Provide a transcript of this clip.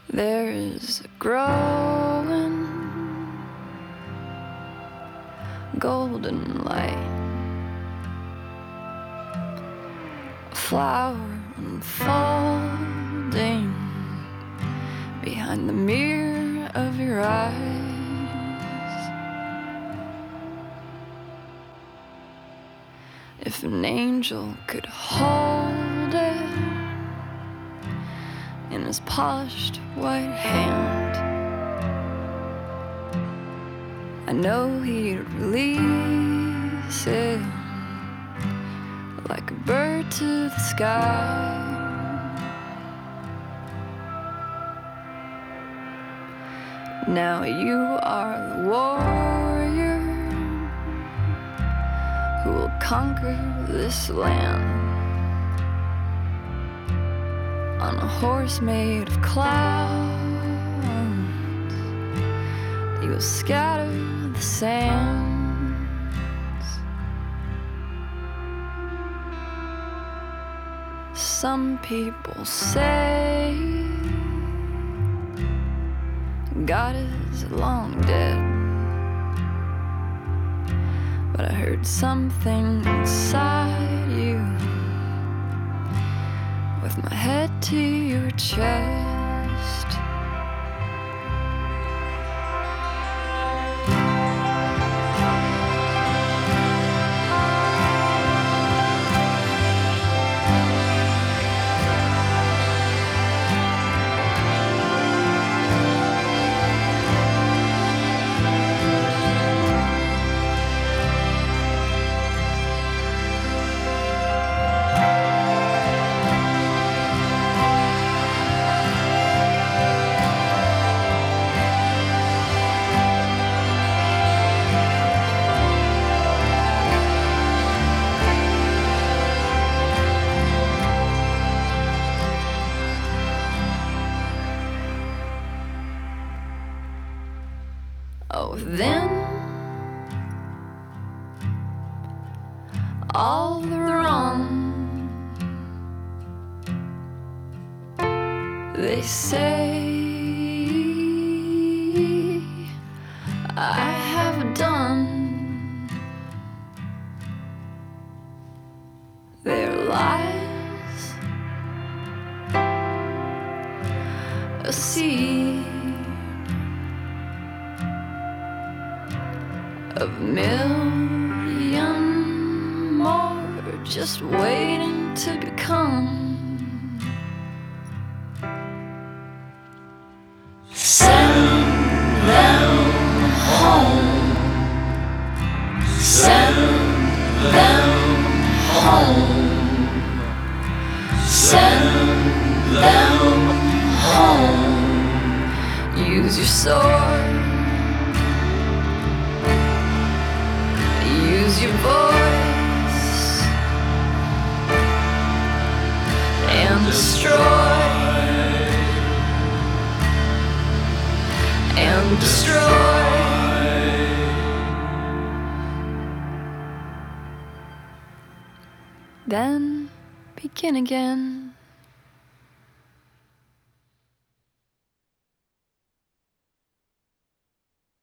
There is a growing golden light, a flower unfolding behind the mirror of your eyes. If an angel could hold it in his polished white hand, I know he'd release it like a bird to the sky. Now you are the warrior who will conquer this land on a horse made of clouds. You will scatter the sands. Some people say God is long dead, but I heard something inside you with my head to your chest. Oh, then all the wrong they say I have done, their lies a seed of a million more just waiting to become. Send them home. Send them home. Send them home. Use your sword. Use your voice and destroy and destroy. Then begin again.